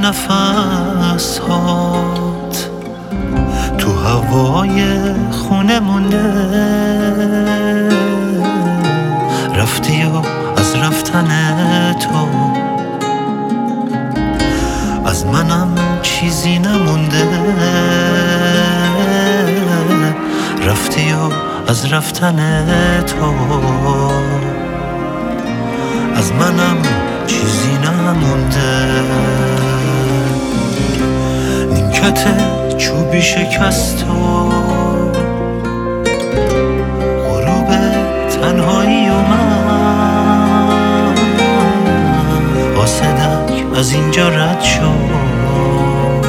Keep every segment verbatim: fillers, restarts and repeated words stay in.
نفس هات تو هوای خونه مونده، رفتی و از رفتن تو از منم چیزی نمونده، رفتی و از رفتن تو از منم چیزی نمونده. نیمکت چوبی شکست و غروب تنهایی و من قاصدک از اینجا رد شد،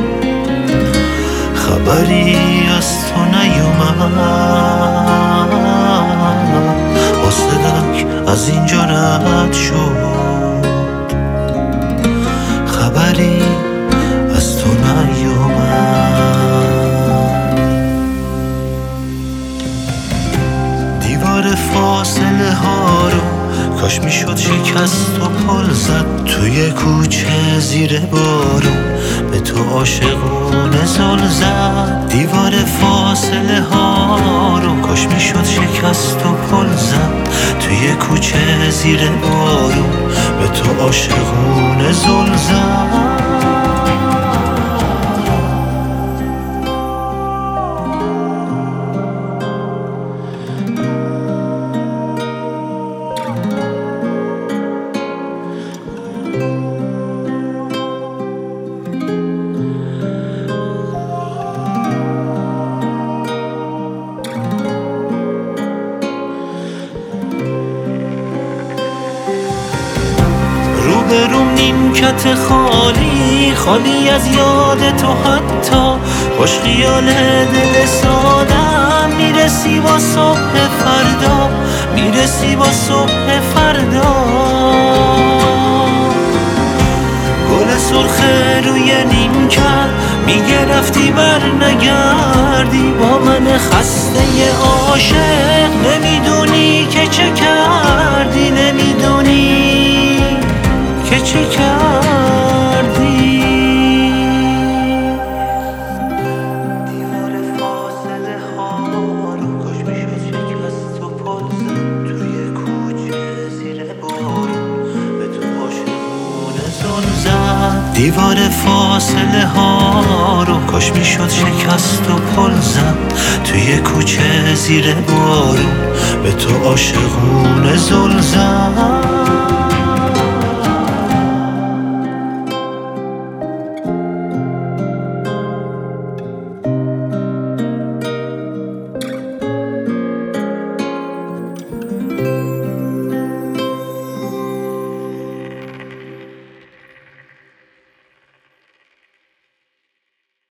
خبری از تو نیومد، قاصدک از اینجا رد شد، خبری از تو نیومد. دیوار فاصله ها رو کاش میشد شکست و پل زد، توی کوچه زیر بارون به تو عاشقونه زل زد. دیوار فاصله ها رو کاش میشد شکست و پل زد، توی کوچه زیر بارون به تو عاشقونه زل زد. روم نیمکت خالی خالی از یاد تو، حتی خوش خیال دل سادم میرسی با صبح فردا، میرسی با صبح فردا. گل سرخ روی نیمکت میگه رفتی بر نگردی، با من خسته عاشق نمیدونی که چه کردی، نمیدونی که چه کردی. دیوار فاصله ها رو کاش میشد شکست و پل زد، توی کوچه زیر بارون به تو عاشقونه زل زد. دیوار فاصله ها رو کاش میشد شکست و پل زد، توی کوچه زیر بارون به تو عاشقونه زل زد.